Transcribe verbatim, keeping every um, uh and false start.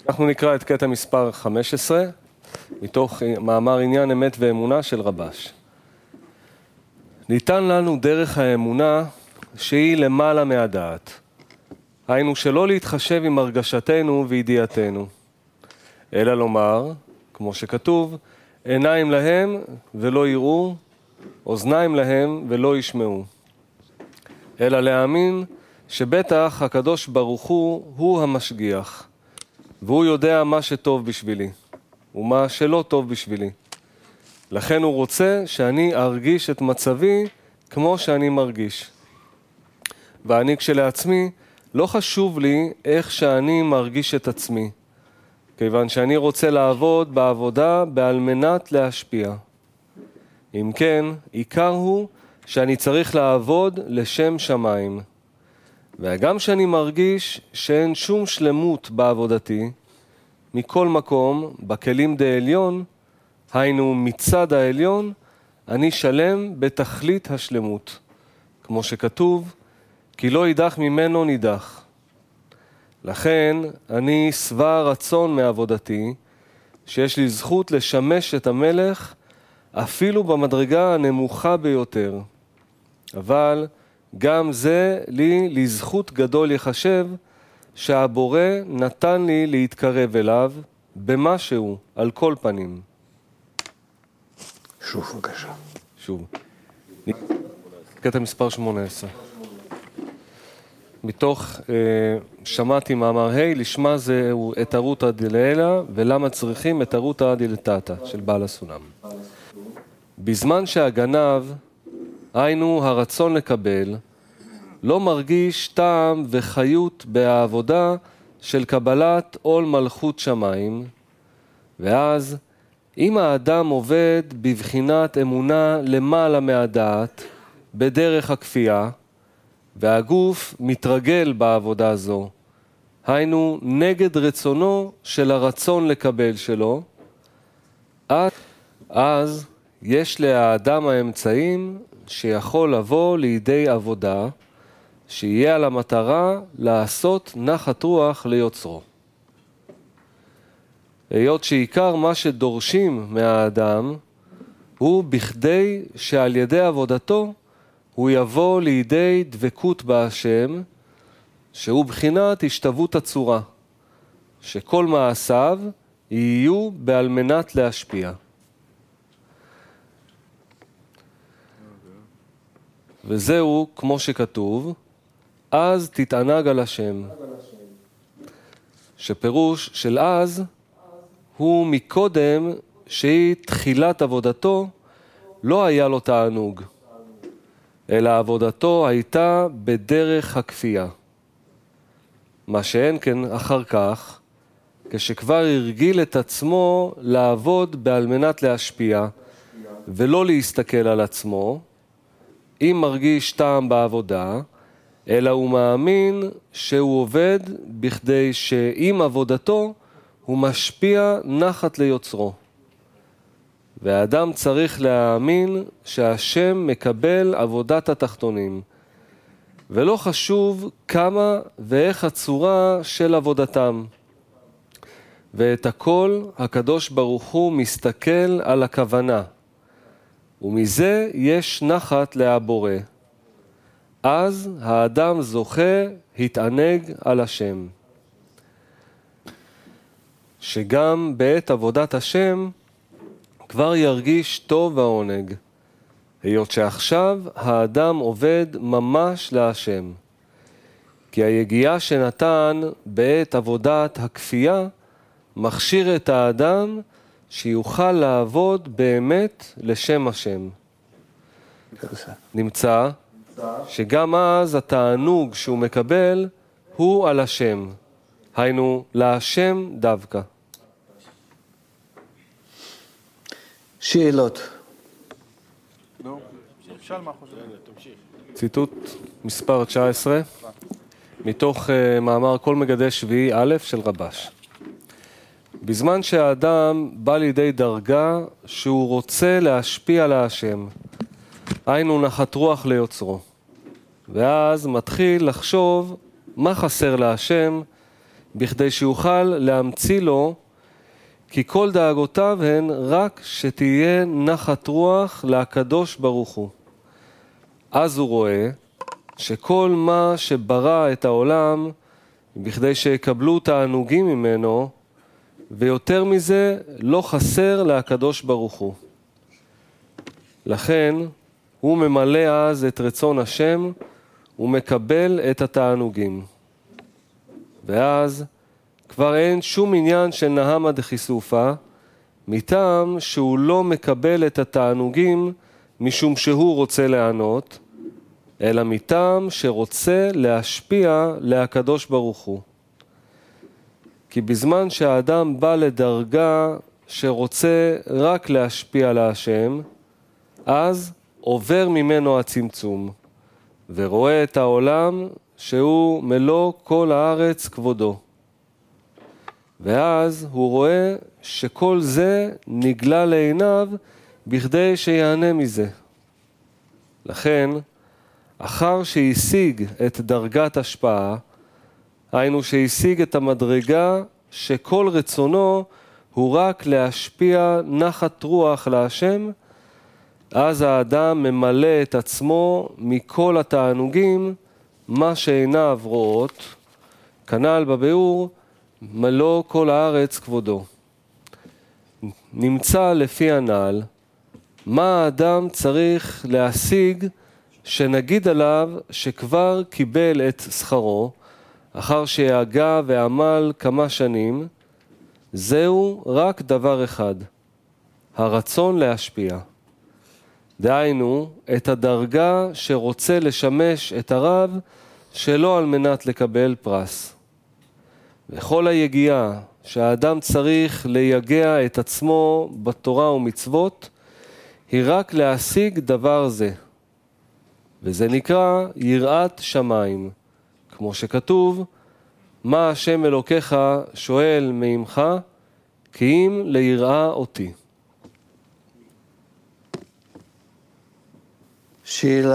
אנחנו נקרא את קטע מספר חמש עשרה, מתוך מאמר עניין אמת ואמונה של רבש. ניתן לנו דרך האמונה שהיא למעלה מהדעת. היינו שלא להתחשב עם הרגשתנו וידיעתנו, אלא לומר, כמו שכתוב, עיניים להם ולא יראו, אוזניים להם ולא ישמעו. אלא להאמין שבטח הקדוש ברוך הוא הוא המשגיח, והוא יודע מה שטוב בשבילי ומה שלא טוב בשבילי. לכן הוא רוצה שאני ארגיש את מצבי כמו שאני מרגיש. ואני כשלעצמי לא חשוב לי איך שאני מרגיש את עצמי, כיוון שאני רוצה לעבוד בעבודה בעל מנת להשפיע. אם כן, עיקר הוא שאני צריך לעבוד לשם שמיים. וגם שאני מרגיש שאין שום שלמות בעבודתי, מכל מקום, בכלים דה עליון, היינו מצד העליון, אני שלם בתכלית השלמות. כמו שכתוב, כי לא יידח ממנו נידח. לכן אני שבע רצון מעבודתי, שיש לי זכות לשמש את המלך, אפילו במדרגה הנמוכה ביותר. אבל גם זה לי לזכות גדול יחשב, שהבורא נתן לי להתקרב אליו במשהו, על כל פנים. שוב בבקשה. שוב. קטע מספר שמונה עשרה. מתוך אה, שמעתי מאמר ה' לשמה זהו את הרותא דלעילא, ולמה צריכים את הרותא דלתתא של בעל הסולם. בזמן שהגנב, היינו הרצון לקבל, לא מרגיש טעם וחיות בעבודה של קבלת עול מלכות שמיים, ואז אם האדם עובד בבחינת אמונה למעלה מהדעת, בדרך הכפייה, והגוף מתרגל בעבודה זו, היינו נגד רצונו של הרצון לקבל שלו, אז יש לאדם האמצעים שיכול לבוא לידי עבודה, שיהיה על המטרה לעשות נחת רוח ליוצרו. היות שעיקר מה שדורשים מהאדם הוא בכדי שעל ידי עבודתו הוא יבוא לידי דבקות בהשם, שהוא בחינת השתוות הצורה, שכל מעשיו יהיו בעל מנת להשפיע. וזהו כמו שכתוב, אז תתענג על השם. שפירוש של אז הוא מקודם שהיא תחילת עבודתו, לא היה לו תענוג, אלא עבודתו הייתה בדרך הכפייה. מה שאין כן אחר כך, כשכבר הרגיל את עצמו לעבוד בעל מנת להשפיע, ולא להסתכל על עצמו, אם מרגיש טעם בעבודה, אלא הוא מאמין שהוא עובד בכדי שעם עבודתו הוא משפיע נחת ליוצרו. והאדם צריך להאמין שהשם מקבל עבודת התחתונים, ולא חשוב כמה ואיך הצורה של עבודתם. ואת הכל הקדוש ברוך הוא מסתכל על הכוונה, ומזה יש נחת להבורא. אז האדם זוכה התענג על השם. שגם בעת עבודת השם כבר ירגיש טוב העונג, היות שעכשיו האדם עובד ממש להשם. כי היגיעה שנתן בעת עבודת הכפייה מכשיר את האדם שיוכל לעבוד באמת לשם השם. נמצא שגם אז התענוג שהוא מקבל הוא על השם, היינו להשם דווקא. שאלות. ציטוט מספר תשע עשרה, מתוך uh, מאמר כל מגדי שביעי א' של רבש. בזמן שהאדם בא לידי דרגה שהוא רוצה להשפיע להשם, היינו נחת רוח ליוצרו, ואז מתחיל לחשוב מה חסר להשם בכדי שיוכל להמציא לו, כי כל דאגותיו הן רק שתהיה נחת רוח לקדוש ברוך הוא. אז הוא רואה שכל מה שברא את העולם, בכדי שיקבלו תענוגים ממנו, ויותר מזה לא חסר לקדוש ברוך הוא. לכן הוא ממלא אז את רצון השם ומקבל את התענוגים. ואז כבר אין שום עניין של נהמה דחיסופה, מטעם שהוא לא מקבל את התענוגים משום שהוא רוצה לענות, אלא מטעם שרוצה להשפיע להקדוש ברוך הוא. כי בזמן שהאדם בא לדרגה שרוצה רק להשפיע להשם, אז עובר ממנו הצמצום, ורואה את העולם שהוא מלוא כל הארץ כבודו. ואז הוא רואה שכל זה נגלה לעיניו בכדי שיענה מזה. לכן, אחר שהשיג את דרגת השפעה, היינו שהשיג את המדרגה שכל רצונו הוא רק להשפיע נחת רוח להשם, אז האדם ממלא את עצמו מכל התענוגים, מה שעיניו רואות, כנ"ל בביאור, מלוא כל הארץ כבודו. נמצא לפי הנ"ל, מה האדם צריך להשיג שנגיד עליו שכבר קיבל את שכרו, אחר שיגע ועמל כמה שנים, זהו רק דבר אחד, הרצון להשפיע. דהיינו, את הדרגה שרוצה לשמש את הרב שלא על מנת לקבל פרס. וכל היגיעה שהאדם צריך ליגע את עצמו בתורה ומצוות, היא רק להשיג דבר זה. וזה נקרא יראת שמיים. כמו שכתוב, מה השם אלוקיך שואל מעמך, כי אם ליראה אותי. שאלה